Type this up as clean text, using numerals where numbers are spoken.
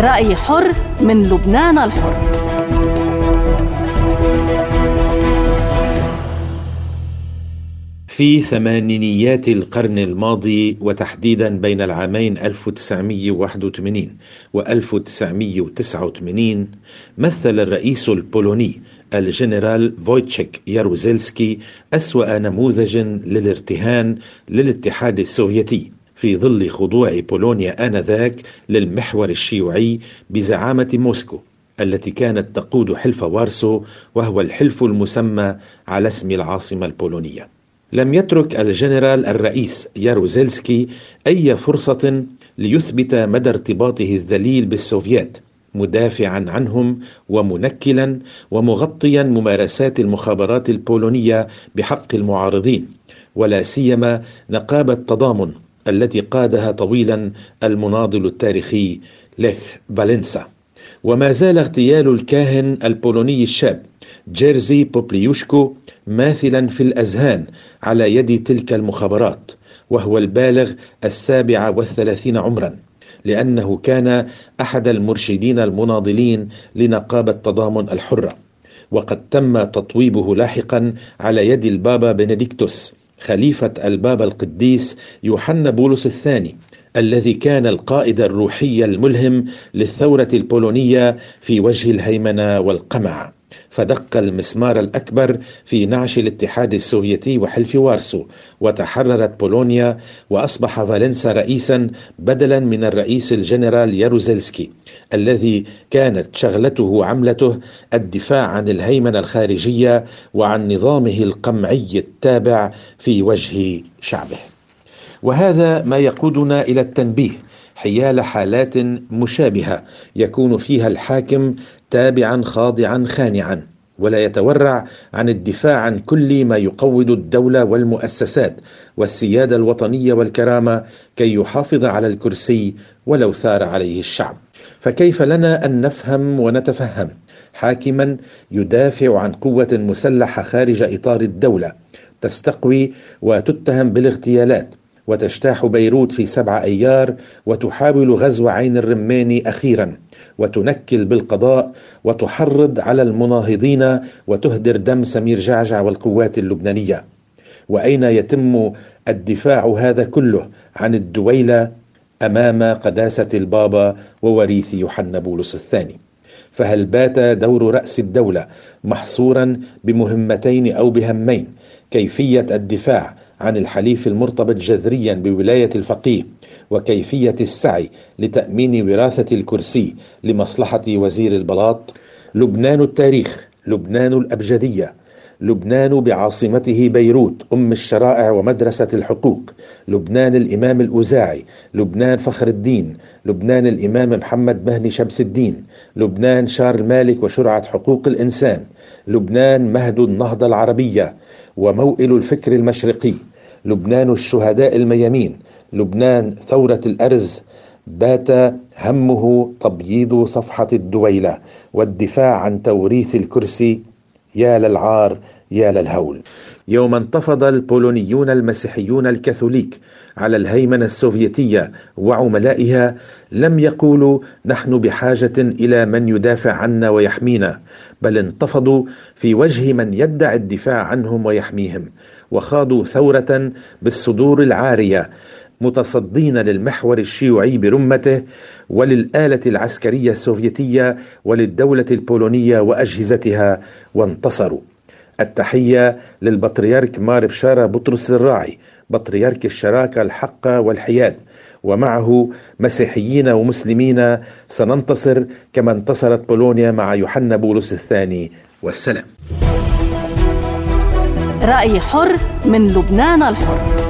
رأي حر من لبنان الحر. في ثمانينيات القرن الماضي، وتحديدا بين العامين 1981 و 1989، مثل الرئيس البولوني الجنرال فويتشيك ياروزيلسكي أسوأ نموذج للارتهان للاتحاد السوفيتي في ظل خضوع بولونيا آنذاك للمحور الشيوعي بزعامة موسكو، التي كانت تقود حلف وارسو، وهو الحلف المسمى على اسم العاصمة البولونية. لم يترك الجنرال الرئيس ياروزيلسكي أي فرصة ليثبت مدى ارتباطه الذليل بالسوفيات، مدافعا عنهم ومنكلا ومغطيا ممارسات المخابرات البولونية بحق المعارضين، ولا سيما نقابة تضامن التي قادها طويلا المناضل التاريخي ليخ والينسا. وما زال اغتيال الكاهن البولوني الشاب جيرزي بوبليوشكو ماثلا في الأذهان على يد تلك المخابرات، وهو البالغ 37 عمرا، لأنه كان أحد المرشدين المناضلين لنقابة تضامن الحرة. وقد تم تطويبه لاحقا على يد البابا بنديكتوس خليفة البابا القديس يوحنا بولس الثاني، الذي كان القائد الروحي الملهم للثورة البولونية في وجه الهيمنة والقمع، فدق المسمار الأكبر في نعش الاتحاد السوفيتي وحلف وارسو، وتحررت بولونيا، وأصبح فالنسا رئيسا بدلا من الرئيس الجنرال ياروزيلسكي، الذي كانت شغلته عملته الدفاع عن الهيمنة الخارجية وعن نظامه القمعي التابع في وجه شعبه. وهذا ما يقودنا إلى التنبيه حيال حالات مشابهة يكون فيها الحاكم تابعا خاضعا خانعا، ولا يتورع عن الدفاع عن كل ما يقوض الدولة والمؤسسات والسيادة الوطنية والكرامة كي يحافظ على الكرسي ولو ثار عليه الشعب. فكيف لنا أن نفهم ونتفهم حاكما يدافع عن قوة مسلحة خارج إطار الدولة تستقوي وتتهم بالاغتيالات، وتجتاح بيروت في 7 أيار، وتحاول غزو عين الرمان أخيرا، وتنكل بالقضاء، وتحرض على المناهضين، وتهدر دم سمير جعجع والقوات اللبنانية؟ وأين يتم الدفاع هذا كله عن الدويلة أمام قداسة البابا ووريث يوحنا بولس الثاني؟ فهل بات دور رأس الدولة محصورا بمهمتين أو بهمين: كيفية الدفاع عن الحليف المرتبط جذريا بولاية الفقيه، وكيفية السعي لتأمين وراثة الكرسي لمصلحة وزير البلاط؟ لبنان التاريخ، لبنان الأبجدية، لبنان بعاصمته بيروت أم الشرائع ومدرسة الحقوق، لبنان الإمام الأوزاعي، لبنان فخر الدين، لبنان الإمام محمد مهدي شمس الدين، لبنان شارل مالك وشرعة حقوق الإنسان، لبنان مهد النهضة العربية وموئل الفكر المشرقي، لبنان الشهداء الميامين، لبنان ثورة الأرز. بات همه تبييض صفحة الدويلة والدفاع عن توريث الكرسي. يا للعار، يا للهول. يوم انتفض البولونيون المسيحيون الكاثوليك على الهيمنة السوفيتية وعملائها، لم يقولوا نحن بحاجة إلى من يدافع عنا ويحمينا، بل انتفضوا في وجه من يدعي الدفاع عنهم ويحميهم، وخاضوا ثورة بالصدور العارية، متصدين للمحور الشيوعي برمته، وللآلة العسكرية السوفيتية، وللدولة البولونية وأجهزتها، وانتصروا. التحية للبطريرك مار بشارة بطرس الراعي، بطريرك الشراكة الحق والحياد، ومعه مسيحيين ومسلمين. سننتصر كما انتصرت بولونيا مع يوحنا بولس الثاني، والسلام. رأي حر من لبنان الحر.